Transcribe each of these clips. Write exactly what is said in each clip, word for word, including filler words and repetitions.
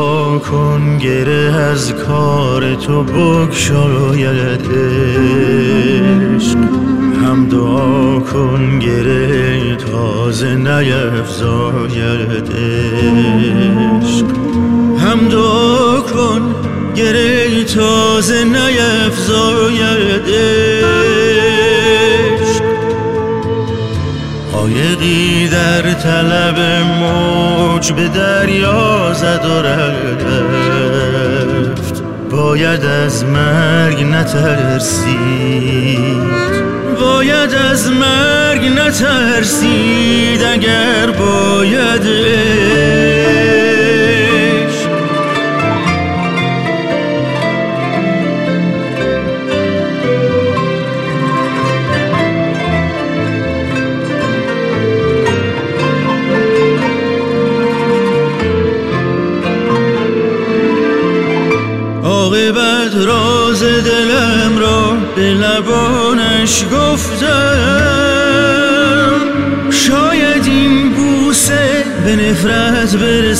دعا کن گره از کار تو بگشاید عشق. هم دعا کن گره تازه نیفزاید عشق. هم دعا کن گره تازه نیفزاید عشق. عایقی در طلب موج به دریا زد و رفت، باید از مرگ نترسید، باید از مرگ نترسید اگر باید عشق. عاقبت راز دلم را به لبانش گفتم، شاید این بوسه به نفرت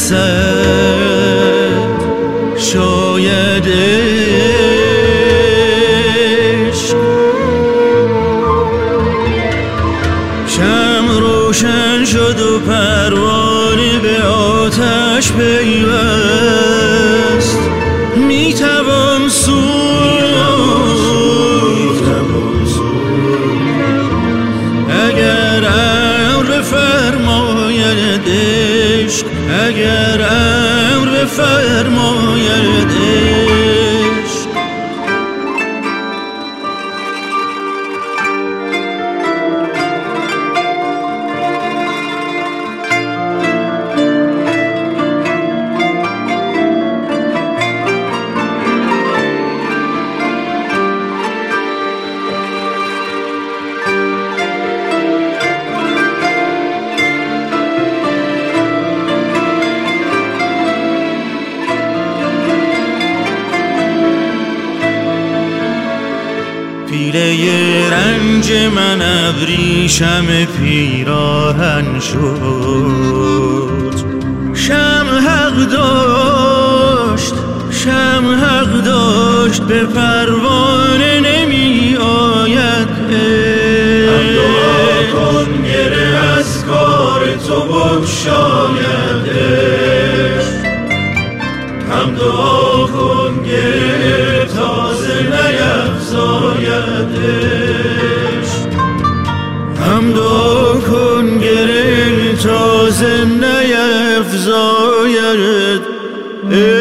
برسد، شاید عشق. شمع روشن شد و پروانه به آتش پیوست، میتوان سوخت اگر امر فرماید عشق، اگر امر فرماید عشق. پیله رنج من ابریشم پیراهن شد، شمع حق داشت، شمع حق داشت به پروانه نمی آید عشق. هم دعا کن گره از کار تو بگشاید عشق. هم دعا کن گره تازه نیفزاید عشق. هم دعا کن گره تازه نیفزاید عشق.